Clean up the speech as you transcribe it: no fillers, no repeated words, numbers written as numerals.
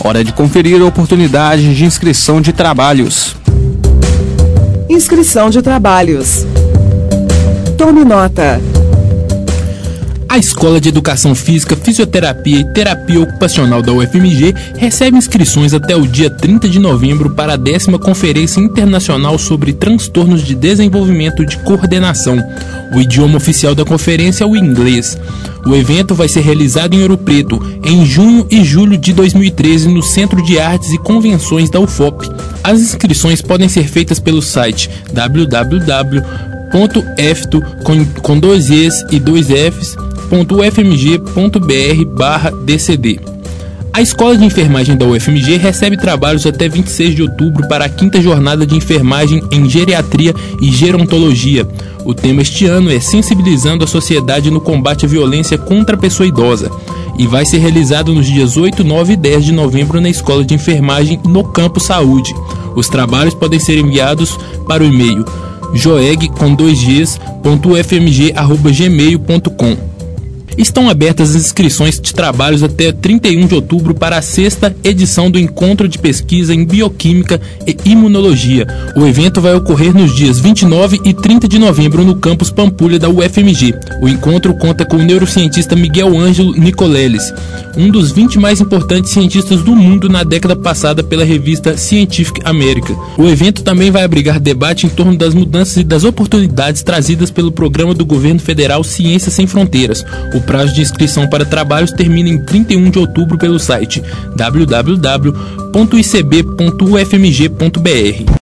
Hora de conferir oportunidades de inscrição de trabalhos. Inscrição de trabalhos. Tome nota. A Escola de Educação Física, Fisioterapia e Terapia Ocupacional da UFMG recebe inscrições até o dia 30 de novembro para a 10ª Conferência Internacional sobre Transtornos de Desenvolvimento de Coordenação. O idioma oficial da conferência é o inglês. O evento vai ser realizado em Ouro Preto, em junho e julho de 2013, no Centro de Artes e Convenções da UFOP. As inscrições podem ser feitas pelo site www.efto.ufmg.br/dcd. A Escola de Enfermagem da UFMG recebe trabalhos até 26 de outubro para a 5ª Jornada de Enfermagem em Geriatria e Gerontologia. O tema este ano é Sensibilizando a Sociedade no Combate à Violência contra a Pessoa Idosa e vai ser realizado nos dias 8, 9 e 10 de novembro na Escola de Enfermagem no Campo Saúde. Os trabalhos podem ser enviados para o e-mail joeg.ufmg@gmail.com. Estão abertas as inscrições de trabalhos até 31 de outubro para a 6ª edição do Encontro de Pesquisa em Bioquímica e Imunologia. O evento vai ocorrer nos dias 29 e 30 de novembro no campus Pampulha da UFMG. O encontro conta com o neurocientista Miguel Ângelo Nicoleles, um dos 20 mais importantes cientistas do mundo na década passada pela revista Scientific American. O evento também vai abrigar debate em torno das mudanças e das oportunidades trazidas pelo programa do governo federal Ciência Sem Fronteiras. O prazo de inscrição para trabalhos termina em 31 de outubro pelo site www.icb.ufmg.br.